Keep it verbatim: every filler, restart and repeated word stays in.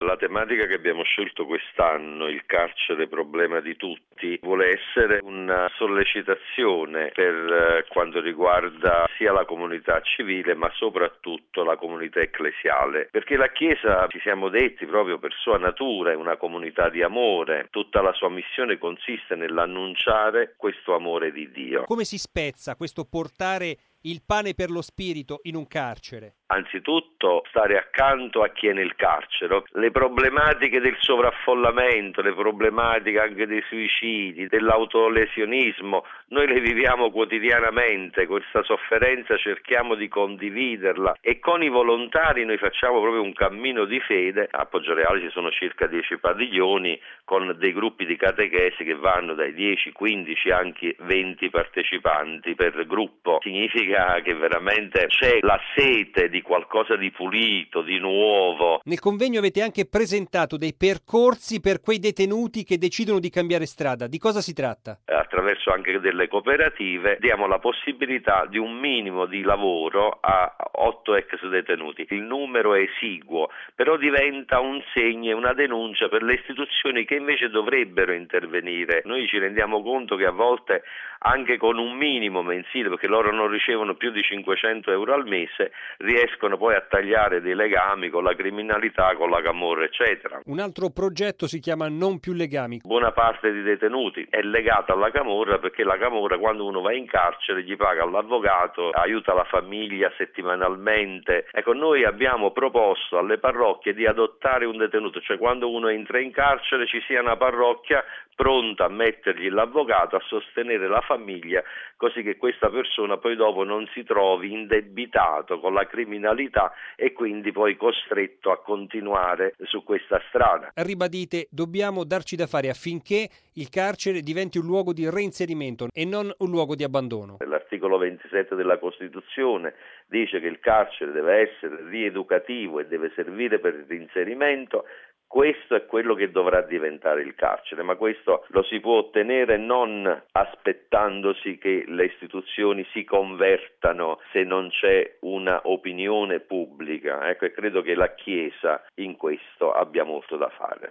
La tematica che abbiamo scelto quest'anno, il carcere problema di tutti, vuole essere una sollecitazione per quanto riguarda sia la comunità civile ma soprattutto la comunità ecclesiale, perché la Chiesa, ci siamo detti, proprio per sua natura è una comunità di amore, tutta la sua missione consiste nell'annunciare questo amore di Dio. Come si spezza questo portare il pane per lo spirito in un carcere? Anzitutto stare accanto a chi è nel carcere. Le problematiche del sovraffollamento, le problematiche anche dei suicidi, dell'autolesionismo, noi le viviamo quotidianamente, questa sofferenza cerchiamo di condividerla e con i volontari noi facciamo proprio un cammino di fede. A Poggioreale ci sono circa dieci padiglioni con dei gruppi di catechesi che vanno dai dieci, quindici, anche venti partecipanti per gruppo. Significa che veramente c'è la sete di qualcosa di pulito, di nuovo. Nel convegno avete anche presentato dei percorsi per quei detenuti che decidono di cambiare strada. Di cosa si tratta? Attraverso anche delle cooperative diamo la possibilità di un minimo di lavoro a otto ex detenuti. Il numero è esiguo, però diventa un segno e una denuncia per le istituzioni che invece dovrebbero intervenire. Noi ci rendiamo conto che a volte anche con un minimo mensile, perché loro non ricevono più di cinquecento euro al mese, riescono poi a tagliare dei legami con la criminalità, con la camorra, eccetera. Un altro progetto si chiama Non più legami. Buona parte dei detenuti è legata alla camorra, perché la camorra, quando uno va in carcere, gli paga l'avvocato, aiuta la famiglia settimanalmente. Ecco, noi abbiamo proposto alle parrocchie di adottare un detenuto, cioè quando uno entra in carcere ci sia una parrocchia pronta a mettergli l'avvocato, a sostenere la famiglia, così che questa persona poi dopo non si trovi indebitato con la criminalità e quindi poi costretto a continuare su questa strada. Ribadite, dobbiamo darci da fare affinché il carcere diventi un luogo di reinserimento e non un luogo di abbandono. L'articolo ventisette della Costituzione dice che il carcere deve essere rieducativo e deve servire per il reinserimento. Questo è quello che dovrà diventare il carcere, ma questo lo si può ottenere non aspettandosi che le istituzioni si convertano se non c'è una opinione pubblica. Ecco, e credo che la Chiesa in questo abbia molto da fare.